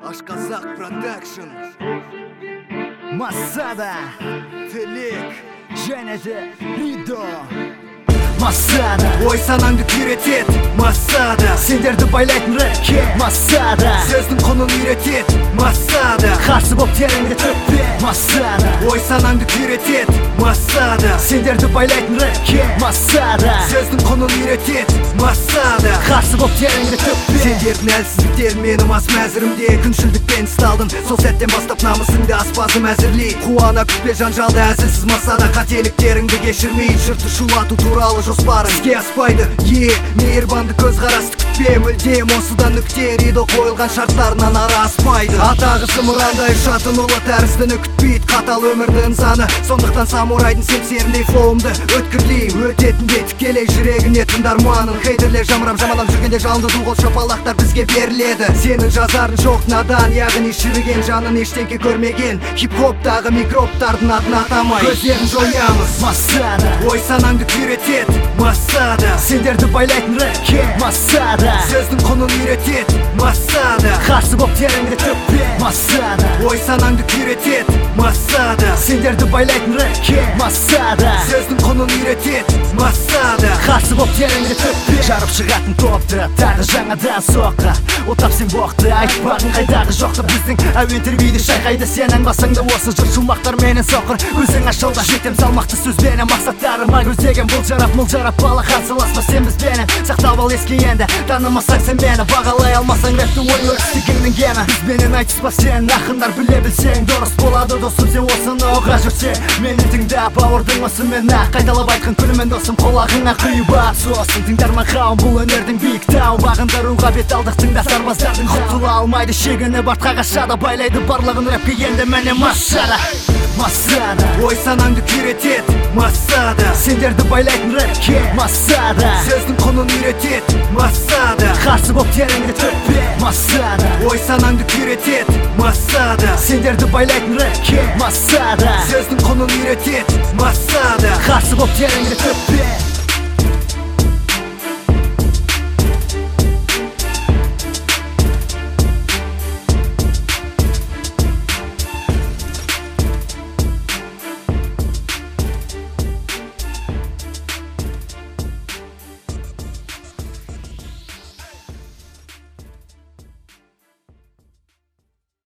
Ашказақ продакшн, Масада, Телек, және де Ридо. Масада, ой санаңды күйретет, Масада, сендерді байлайтын рэпке. Масада, сөздің құнын үйретет, Масада, қарсы боп тереңді төкпе. Масада, ой санаңды күйретет, Масада, сендерді байлайтын рэпке. Масада, сөздің құнын үйретет, Масада, қарсы боп тереңді төкпе. сендердің әлсіздіктерін менің ас мәзірімде күншілдікпен ұсталдым. Сол сәттен бастап намысыңды аспазым әзірлей. Қуана күтпе жанжалды әзілсіз Масада, қателіктеріңді кешірмей жұртты шулату туралы жоспарың іске аспайды. Мейірбанды көзқарасты күтпе, мүлдем осыдан нүкте. Ридо қойылған шарттарынан ара аспайды. Атағы зымырандай ұшатын ұлы тәріздіні күтпейді қатал өмірдің заңы. Сондықтан самурайдың семсеріндей флоумды өткірлей өтетінде тікелей жүрегіне тыңдарманын. Хейтерлер жамырап жамалап жүргенде жалынды дуғыл шапалақтар бізге беріледі. Сенің жазарын жоқ надан, яғни шіріген жанын ештеңке көрмеген. Хип-хоптағы микробтардың атын атамай көздерін жоямыз. Масада, ой санаңды күйретет, Масада, сендерді байлайтын рэпке. Масада, сөздің құнын үйретет, Масада, қарсы боп тереңді төкпе. Масада, ой санаңды күйретет, Масада, сендерді байлайтын рэпке. Масада, сөздің құнын үйретет, Масада, қарсы боп тереңді төкпе. Жарып шығатын топты тағы жаңадан соққы. Отап сен боқты айтпағын қайдағы жоқты. Біздің әуен тербейді шайқайды сенің басыңды. Осы жыр шумақтар менен соқыр көзің ашылды. Жетем салмақты сөзбенен мақсаттарыма көздеген. Бұл жарап мұл жарап бала қансыласпа сен бізбенен. Сақтап ал еске енді танымасаң сен мені. Бағалай алмасаң рэпті ой өрістігіңнің кемі. Бізбенен айтыспа сен ақындар біле білсең. Дұрыс болады досым сен осыны оға жүрсе. Мені тыңдап бауырдың осымен қайталап айтқан күнімен досым құлағыңа құйып ат. Сосын тыңдарман қауым бұл өнердің биік тау. Бағындыруға бет алдық тыңда сарбаздардың. Құтыла алмайды шегініп артқа қашады. Байлайды барлығын рэпке енді міне Масада. Масада, ой санаңды күйретет, Масада, сендерді байлайтын рэпке. Масада, сөздің құнын үйретет, Масада, қарсы боп тереңді төкпе. Масада, ой санаңды күйретет, Масада, сендерді байлайтын рэпке. Масада, сөздің құнын үйретет, Масада, қарсы боп тереңді төкпе.